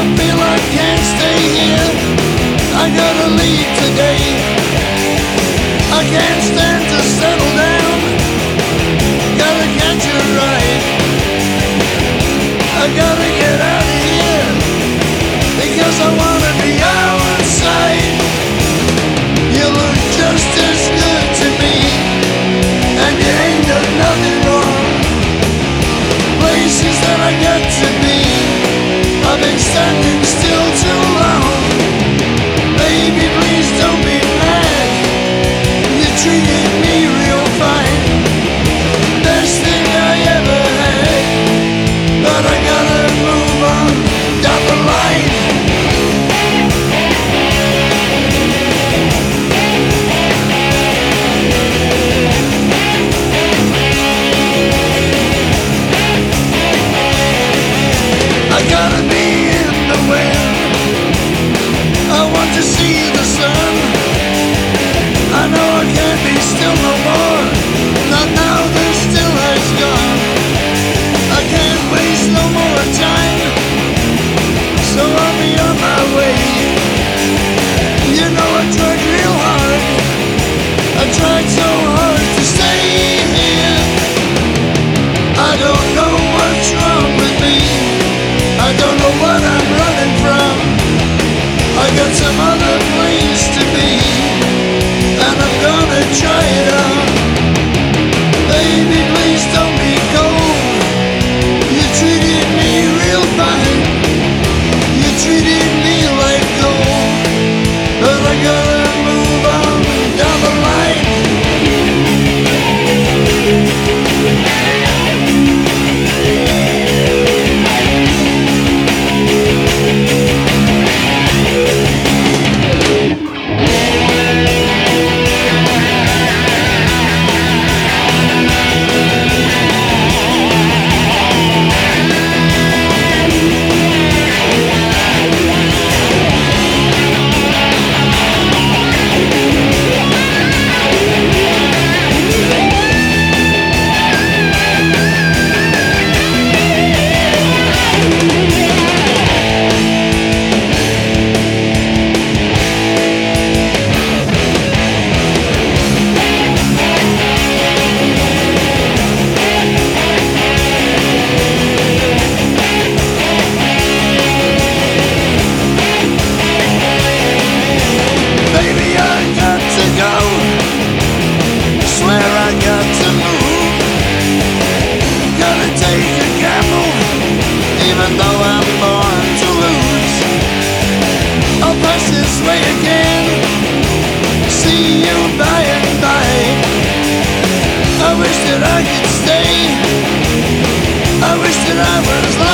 feel I can't stay here. I gotta leave today. I can't stand to settle down. Gotta catch a ride. I gotta get out of here because I wanna be outside. You look just as good to me, and you ain't done nothing wrong. Places that I got to be, I've been standing still too long. Baby, please don't be mad. You treated me real fine. Best thing I ever had. But I gotta move on down the line. I gotta be in the wind. I want to see the sun. I know I can't be still no more. Not now that still has gone. I can't waste no more time, so I'll be on my way. You know I tried real hard. I tried so hard to stay here. I don't know what's wrong with me. I don't know what I'm running from. I got some other place to be, and I'm gonna try it on. Baby, please don't be cold. You treated me real fine. You treated me like gold. But I gotta move on down the line. Even though I'm born to lose, I'll pass this way again. See you by and by. I wish that I could stay. I wish that I was